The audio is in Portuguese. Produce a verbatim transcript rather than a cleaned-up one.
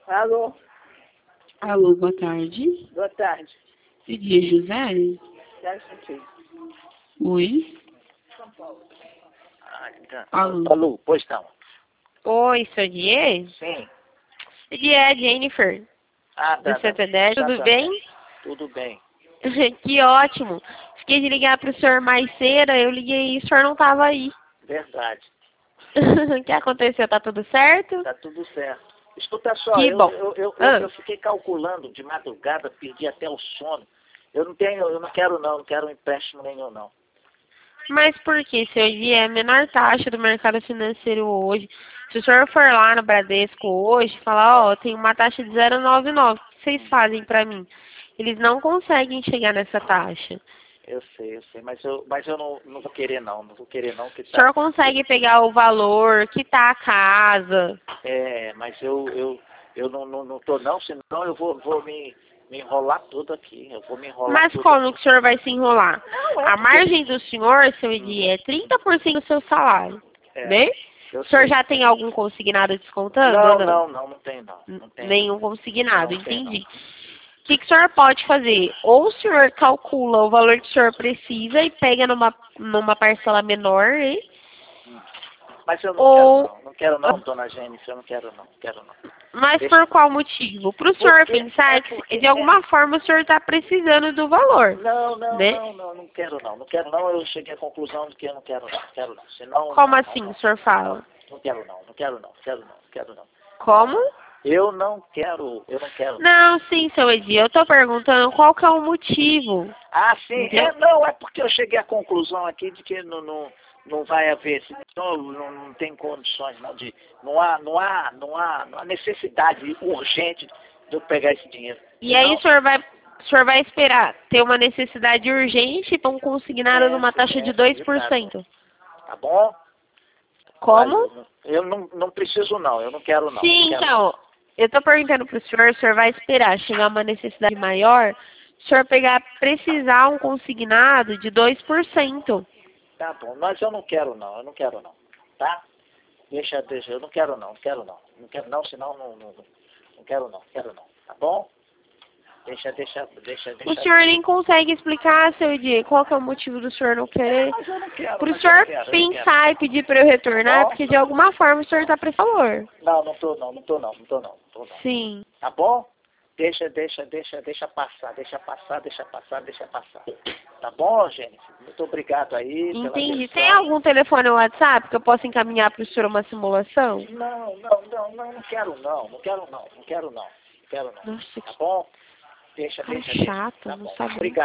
Alô? Alô, boa tarde. Boa tarde. Dia José? Já senti. Oi. São Paulo. Ah, então. Alô. Alô, pois não. Oi, sou Die? Sim. Die é Jennifer, Ah, do tá, tá. Santander, tudo Exatamente. bem? Tudo bem. Que ótimo. Fiquei de ligar pro senhor mais cedo, eu liguei e o senhor não tava aí. Verdade. O que aconteceu? Tá tudo certo? Tá tudo certo. Escuta só, Que eu, bom. eu, eu, Ah. eu, eu fiquei calculando de madrugada, perdi até o sono. Eu não tenho, eu não quero não, não quero empréstimo nenhum não. Mas por que, seu Die? É a menor taxa do mercado financeiro hoje. Se o senhor for lá no Bradesco hoje, falar, ó, tem uma taxa de zero vírgula noventa e nove, o que vocês fazem pra mim? Eles não conseguem chegar nessa taxa. Eu sei, eu sei, mas eu, mas eu não, não vou querer não, não vou querer não. Que O tá, senhor consegue pegar o valor, quitar a casa. é, mas eu, eu, eu não, não, não tô não, senão eu vou, vou me, me enrolar tudo aqui, eu vou me enrolar Mas tudo. como que o senhor vai se enrolar? Não, é A porque- margem do senhor, seu Edi, é trinta por cento do seu salário, É, né? eu O senhor sei. já tem algum consignado descontando Não, ou não? não, não, não tem não, não tem. Nenhum consignado, Não tem, não. entendi. O que, que o senhor pode fazer? Ou o senhor calcula o valor que o senhor precisa e pega numa, numa parcela menor, hein? Mas eu não Ou- quero não, não quero não, dona Jennifer, eu não quero não, quero não. Mas Deixa- por qual motivo? Para o senhor Porque- pensar é que porque- de alguma forma o senhor está precisando do valor. Não, não, Né? não, não, não quero não, não quero não, eu cheguei à conclusão de que eu não quero não, não quero não, senão... Como não, assim não, o senhor fala? Não, não quero não, não quero não, quero não, quero não. Como? Eu não quero, eu não quero. Não, sim, seu Edi, eu tô perguntando qual que é o motivo. Ah, sim, Entendeu? é, não, é porque eu cheguei à conclusão aqui de que não, não, não vai haver, não, não, não tem condições, não, de, não, há, não, há, não, há, não há necessidade urgente de eu pegar esse dinheiro. E aí Senão- o senhor vai, o senhor vai esperar ter uma necessidade urgente para um consignado É, numa taxa é, de dois por cento. Tá bom? Como? Olha, eu não, não preciso não, eu não quero não. Sim, não quero. então, eu tô perguntando pro senhor, o senhor vai esperar chegar uma necessidade maior, o senhor pegar, precisar um consignado de dois por cento. Tá bom, mas eu não quero não, eu não quero não, tá? Deixa, deixa, eu não quero não, não quero não. Não quero não, senão não, não, não quero não, quero não, tá bom? Deixa, deixa, deixa, deixa. O senhor nem consegue explicar, seu Edi, qual que é o motivo do senhor não querer. Mas eu não quero, Pro mas eu não senhor quero, eu não quero. pensar e pedir para eu retornar, porque de alguma forma o senhor tá para favor. Não, não tô não, não tô não, não tô não, não tô não. Sim. Tá bom? Deixa, deixa, deixa, deixa passar, deixa passar, deixa passar, deixa passar. Tá bom, gente? Muito obrigado aí. pela Entendi. atenção. Tem algum telefone ou WhatsApp que eu possa encaminhar para o senhor uma simulação? Não, não, não, não, não quero não, não quero não, não quero não, não quero não. Nossa, Tá que bom? Deixa, cara deixa, deixa. chato, Tá não bom. sabe. Obrigado.